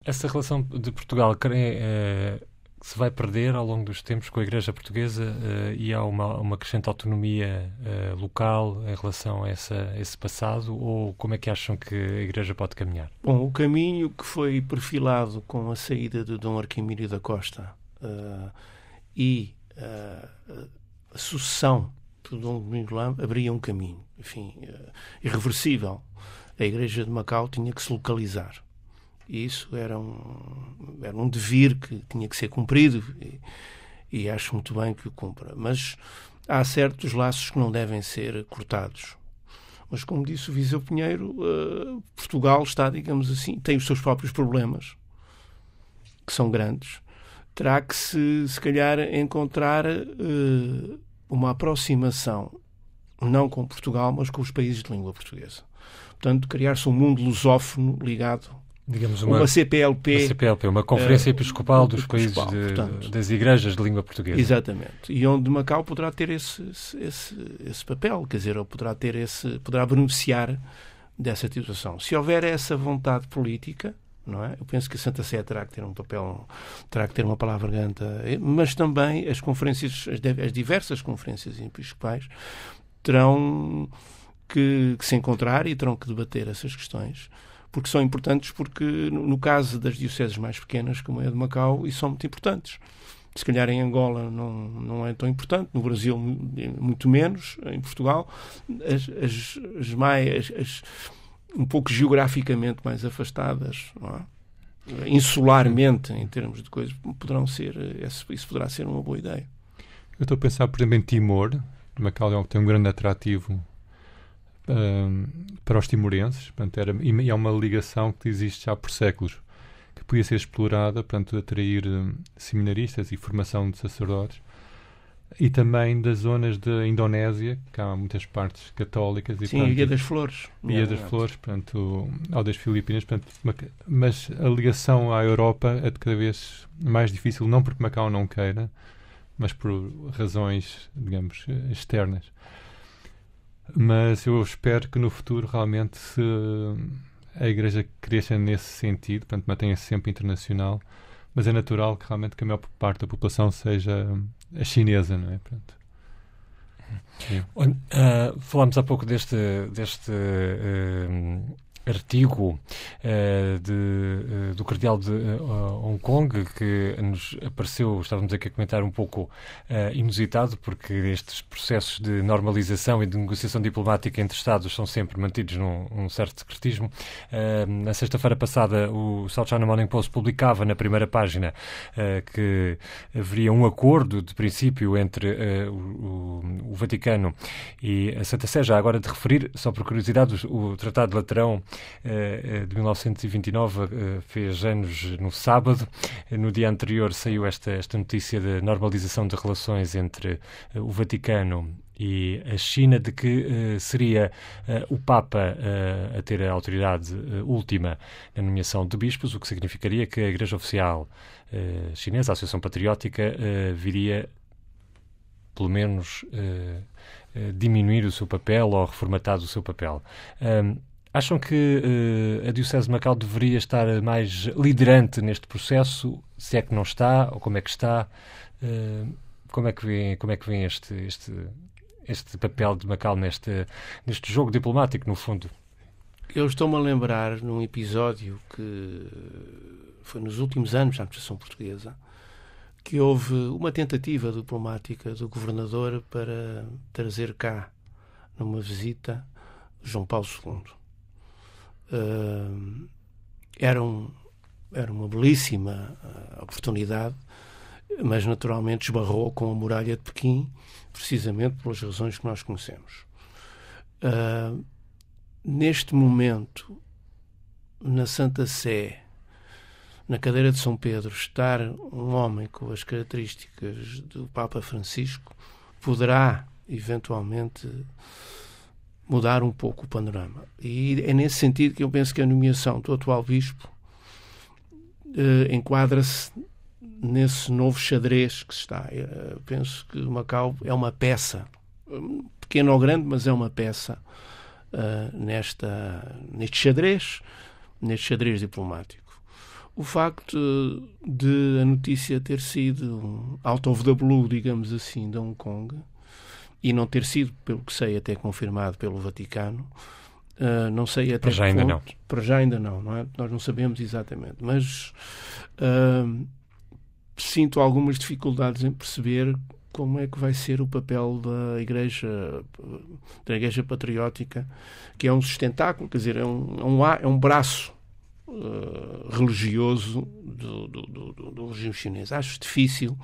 Essa relação de Portugal se vai perder ao longo dos tempos com a Igreja Portuguesa e há uma crescente autonomia local em relação a esse passado, ou como é que acham que a Igreja pode caminhar? Bom, o caminho que foi perfilado com a saída de Dom Arquimídio da Costa e a sucessão de Dom Domingos Lama abria um caminho, enfim, irreversível. A Igreja de Macau tinha que se localizar. E isso era um dever que tinha que ser cumprido e acho muito bem que o cumpra. Mas há certos laços que não devem ser cortados. Mas, como disse o Viseu Pinheiro, Portugal está, digamos assim, tem os seus próprios problemas, que são grandes. Terá que se calhar encontrar uma aproximação, não com Portugal, mas com os países de língua portuguesa. Portanto, criar-se um mundo lusófono ligado, digamos, uma CPLP, uma Conferência Episcopal dos países portanto, das igrejas de língua portuguesa. Exatamente. E onde Macau poderá ter esse papel, quer dizer, ou poderá beneficiar dessa situação. Se houver essa vontade política, não é? Eu penso que a Santa Sé terá que ter um papel, terá que ter uma palavra grande, mas também as diversas conferências episcopais terão que se encontrar e terão que debater essas questões, porque são importantes, porque no caso das dioceses mais pequenas, como é a de Macau, isso são muito importantes. Se calhar em Angola não é tão importante, no Brasil muito menos, em Portugal as um pouco geograficamente mais afastadas, não é? Insularmente, em termos de coisas, isso poderá ser uma boa ideia. Eu estou a pensar, por exemplo, em Timor. Macau tem um grande atrativo para os timorenses, portanto, e é uma ligação que existe já por séculos, que podia ser explorada, portanto, atrair seminaristas e formação de sacerdotes, e também das zonas da Indonésia, que há muitas partes católicas. E, sim, portanto, Ilha das Flores. Ilha das Flores, portanto, aldeias filipinas, portanto, mas a ligação à Europa é de cada vez mais difícil, não porque Macau não queira, mas por razões, digamos, externas. Mas eu espero que no futuro realmente a Igreja cresça nesse sentido, portanto mantenha-se sempre internacional, mas é natural que realmente a maior parte da população seja a chinesa, não é? Portanto, falámos há pouco deste artigo do Cardeal de Hong Kong, que nos apareceu, estávamos aqui a comentar, um pouco inusitado, porque estes processos de normalização e de negociação diplomática entre Estados são sempre mantidos num certo secretismo. Na sexta-feira passada, o South China Morning Post publicava na primeira página que haveria um acordo de princípio entre o Vaticano e a Santa Sé. Já agora de referir, só por curiosidade, o Tratado de Laterão de 1929 fez anos no sábado. No dia anterior saiu esta notícia de normalização de relações entre o Vaticano e a China, de que seria o Papa a ter a autoridade última na nomeação de bispos, o que significaria que a Igreja Oficial Chinesa, a Associação Patriótica, viria pelo menos diminuir o seu papel ou reformatar o seu papel. Acham que a Diocese de Macau deveria estar mais liderante neste processo? Se é que não está, ou como é que está? Como é que vem este papel de Macau neste jogo diplomático, no fundo? Eu estou-me a lembrar num episódio que foi nos últimos anos da administração portuguesa, que houve uma tentativa diplomática do governador para trazer cá, numa visita, João Paulo II. Era uma belíssima oportunidade, mas naturalmente esbarrou com a muralha de Pequim, precisamente pelas razões que nós conhecemos. Neste momento, na Santa Sé, na cadeira de São Pedro, estar um homem com as características do Papa Francisco poderá, eventualmente, mudar um pouco o panorama. E é nesse sentido que eu penso que a nomeação do atual bispo enquadra-se nesse novo xadrez que se está. Eu penso que Macau é uma peça, pequena ou grande, mas é uma peça neste xadrez diplomático. o facto de a notícia ter sido out of the blue, digamos assim, de Hong Kong, e não ter sido, pelo que sei, até confirmado pelo Vaticano, não sei até para já ainda não. Para já ainda não é? Nós não sabemos exatamente, mas sinto algumas dificuldades em perceber como é que vai ser o papel da Igreja Patriótica, que é um sustentáculo, quer dizer, é um braço religioso do regime chinês. Acho difícil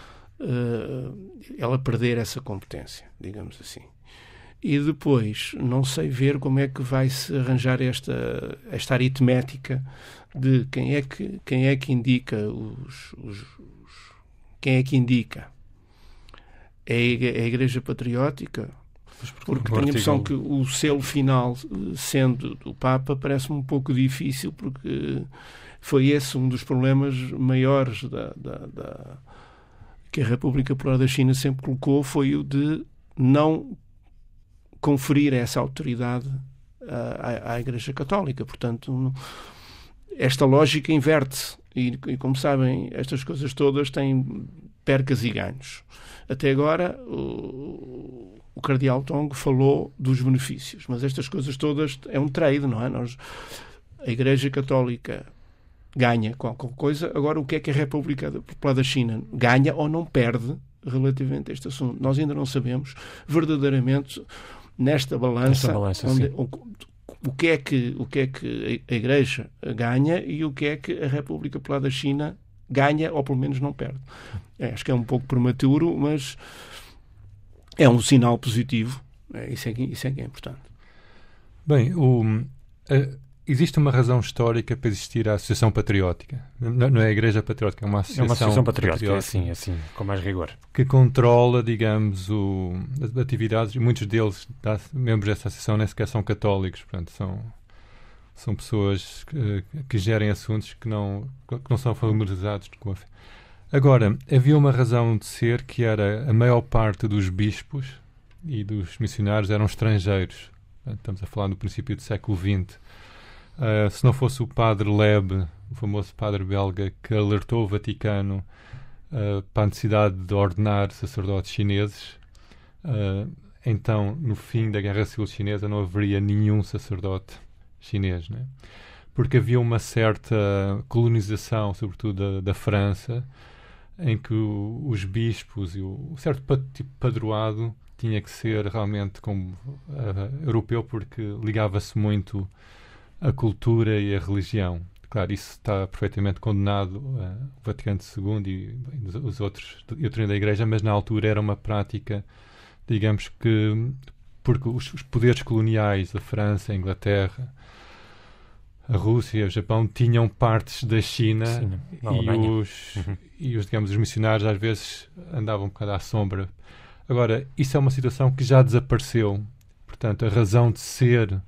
ela perder essa competência, digamos assim. E depois, não sei ver como é que vai se arranjar esta aritmética de quem é que indica quem é que indica. É a Igreja Patriótica? Porque tenho a impressão que o selo final, sendo do Papa, parece-me um pouco difícil, porque foi esse um dos problemas maiores que a República Popular da China sempre colocou, foi o de não conferir essa autoridade à Igreja Católica. Portanto, esta lógica inverte-se. E, como sabem, estas coisas todas têm percas e ganhos. Até agora, o Cardeal Tong falou dos benefícios, mas estas coisas todas é um trade, não é? A Igreja Católica ganha qualquer coisa. Agora, o que é que a República Popular da China ganha ou não perde relativamente a este assunto? Nós ainda não sabemos verdadeiramente nesta balança o que é que a Igreja ganha e o que é que a República Popular da China ganha ou pelo menos não perde. Acho que é um pouco prematuro, mas é um sinal positivo. Isso é que é importante. Bem, existe uma razão histórica para existir a Associação Patriótica. Não é a Igreja Patriótica, é uma associação patriótica. Assim, com mais rigor. Que controla, digamos, as atividades, e muitos deles, membros dessa associação, nem sequer são católicos. Portanto, são pessoas que gerem assuntos que não são familiarizados com a fé. Agora, havia uma razão de ser, que era a maior parte dos bispos e dos missionários eram estrangeiros. Estamos a falar do princípio do século XX. Se não fosse o padre Leb, o famoso padre belga, que alertou o Vaticano para a necessidade de ordenar sacerdotes chineses, então, no fim da Guerra Civil Chinesa, não haveria nenhum sacerdote chinês, né? Porque havia uma certa colonização, sobretudo da França, em que os bispos e o certo tipo padroado tinha que ser realmente como europeu, porque ligava-se muito à cultura e à religião. Claro, isso está perfeitamente condenado o Vaticano II e os outros e o treino da Igreja, mas na altura era uma prática, digamos que, porque os poderes coloniais da França, a Inglaterra, a Rússia e o Japão tinham partes da China. Sim, e os missionários às vezes andavam um bocado à sombra. Agora, isso é uma situação que já desapareceu. Portanto, a razão de ser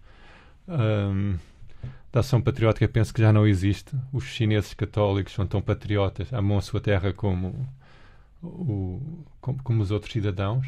da ação patriótica penso que já não existe. Os chineses católicos são tão patriotas, amam a sua terra como os outros cidadãos.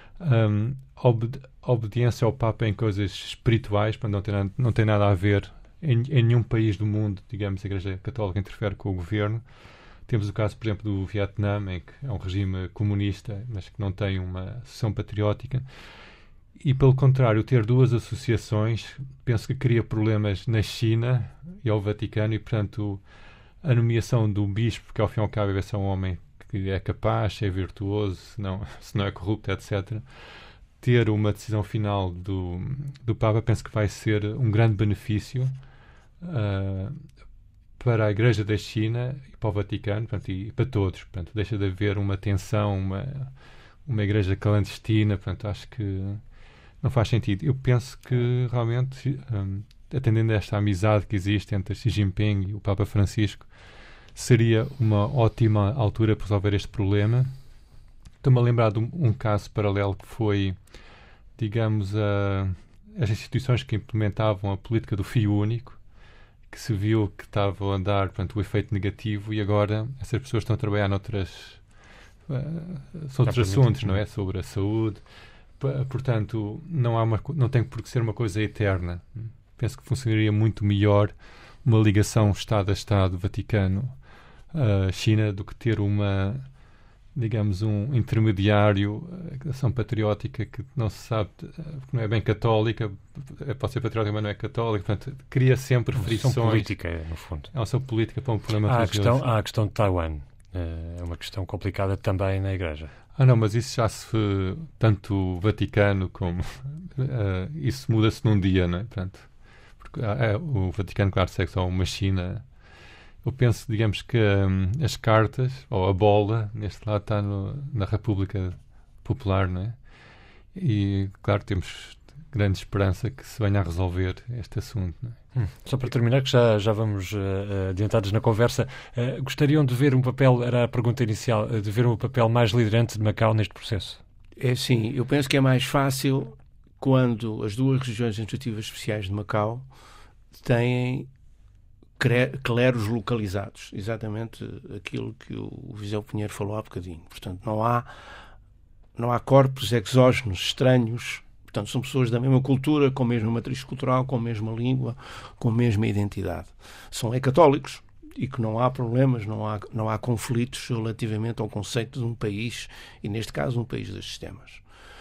A obediência ao Papa em coisas espirituais não tem nada a ver em nenhum país do mundo. Digamos, a Igreja Católica interfere com o governo. Temos o caso, por exemplo, do Vietnã, em que é um regime comunista, mas que não tem uma associação patriótica. E, pelo contrário, ter duas associações, penso que cria problemas na China e ao Vaticano, e, portanto, a nomeação do bispo, que ao fim e ao cabo é um homem que é capaz, é virtuoso, se não é corrupto, etc., ter uma decisão final do Papa, penso que vai ser um grande benefício para a Igreja da China e para o Vaticano, portanto, e para todos. Portanto, deixa de haver uma tensão, uma igreja clandestina. Portanto, acho que não faz sentido. Eu penso que realmente, atendendo a esta amizade que existe entre Xi Jinping e o Papa Francisco, seria uma ótima altura para resolver este problema. Estou-me a lembrar de um caso paralelo que foi, digamos, as instituições que implementavam a política do fio único, que se viu que estavam a dar, portanto, o efeito negativo, e agora essas pessoas estão a trabalhar noutros assuntos, não é? Sobre a saúde. Portanto, não tem por que ser uma coisa eterna. Penso que funcionaria muito melhor uma ligação Estado a Estado, Vaticano-China, do que ter digamos, um intermediário, ação patriótica que não se sabe, que não é bem católica, pode ser patriótica, mas não é católica, portanto, cria sempre frições. É uma ação política, no fundo. É uma ação política para um problema religioso. Há a questão de Taiwan. É uma questão complicada também na Igreja. Não, mas isso já tanto o Vaticano como... isso muda-se num dia, não é? Portanto, porque, o Vaticano, claro, segue só uma China. Eu penso, digamos, que as cartas, ou a bola, neste lado está na República Popular, não é? E, claro, temos grande esperança que se venha a resolver este assunto, não é? Só para terminar, que já vamos adiantados na conversa, gostariam de ver um papel, era a pergunta inicial, de ver um papel mais liderante de Macau neste processo? É sim, eu penso que é mais fácil quando as duas regiões administrativas especiais de Macau têm cleros localizados, exatamente aquilo que o Viseu Pinheiro falou há bocadinho. Portanto, não há corpos exógenos, estranhos. Portanto, são pessoas da mesma cultura, com a mesma matriz cultural, com a mesma língua, com a mesma identidade. São católicos e que não há problemas, não há conflitos relativamente ao conceito de um país, e neste caso um país dos sistemas.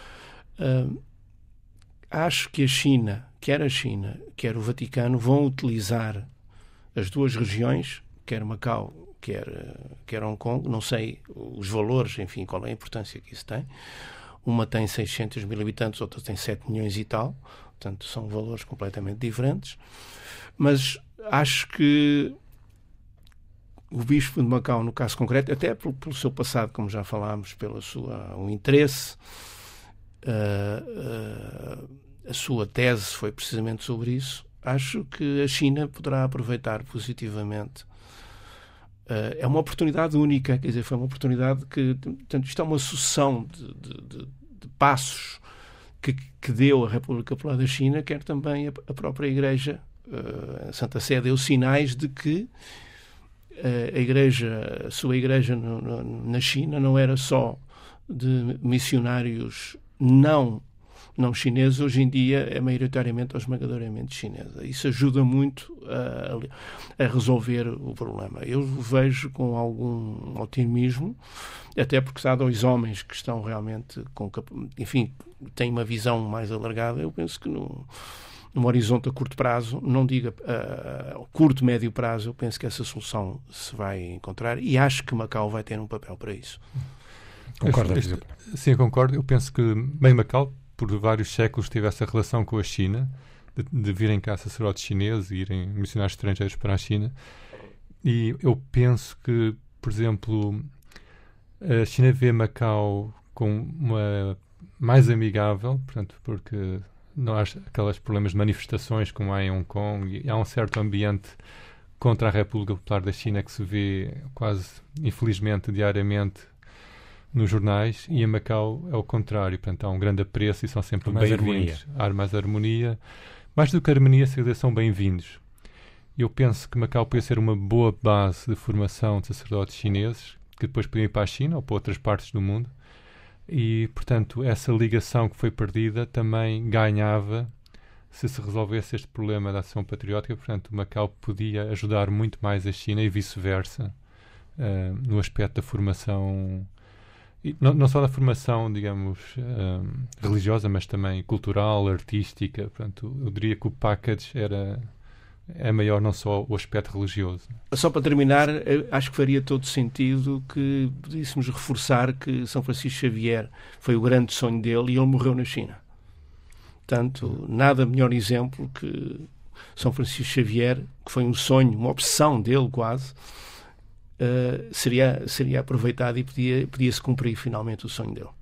Acho que quer a China, quer o Vaticano, vão utilizar as duas regiões, quer Macau, quer Hong Kong, não sei os valores, enfim, qual é a importância que isso tem. Uma tem 600 mil habitantes, outra tem 7 milhões e tal, portanto são valores completamente diferentes, mas acho que o Bispo de Macau, no caso concreto, até pelo seu passado, como já falámos, pelo o interesse, a sua tese foi precisamente sobre isso. Acho que a China poderá aproveitar positivamente. É uma oportunidade única, quer dizer, foi uma oportunidade que, portanto, isto é uma sucessão de passos que deu a República Popular da China, quer também a própria Igreja, a Santa Sé deu sinais de que a sua Igreja na China não era só de missionários não chineses, hoje em dia é maioritariamente ou esmagadoramente chinesa. Isso ajuda muito a resolver o problema. Eu vejo com algum otimismo, até porque há dois homens que estão realmente enfim, têm uma visão mais alargada. Eu penso que num horizonte a curto prazo, não diga curto, médio prazo, eu penso que essa solução se vai encontrar, e acho que Macau vai ter um papel para isso. Concorda? Sim, concordo. Eu penso que bem Macau por vários séculos teve essa relação com a China, de virem cá sacerdotes chineses e irem missionários estrangeiros para a China. E eu penso que, por exemplo, a China vê Macau como mais amigável, portanto, porque não há aqueles problemas de manifestações como há em Hong Kong, e há um certo ambiente contra a República Popular da China que se vê quase, infelizmente, diariamente nos jornais, e em Macau é o contrário, portanto há um grande apreço e são sempre bem-vindos. Há mais harmonia. Mais do que harmonia, são bem-vindos. Eu penso que Macau pode ser uma boa base de formação de sacerdotes chineses, que depois podiam ir para a China ou para outras partes do mundo, e, portanto, essa ligação que foi perdida também ganhava se resolvesse este problema da ação patriótica. Portanto, Macau podia ajudar muito mais a China e vice-versa, no aspecto da formação. E não só da formação, digamos, religiosa, mas também cultural, artística. Portanto, eu diria que o package é maior, não só o aspecto religioso. Só para terminar, acho que faria todo sentido que pudéssemos reforçar que São Francisco Xavier foi o grande sonho dele e ele morreu na China. Portanto, nada melhor exemplo que São Francisco Xavier, que foi um sonho, uma obsessão dele quase, seria aproveitado e podia-se cumprir finalmente o sonho dele.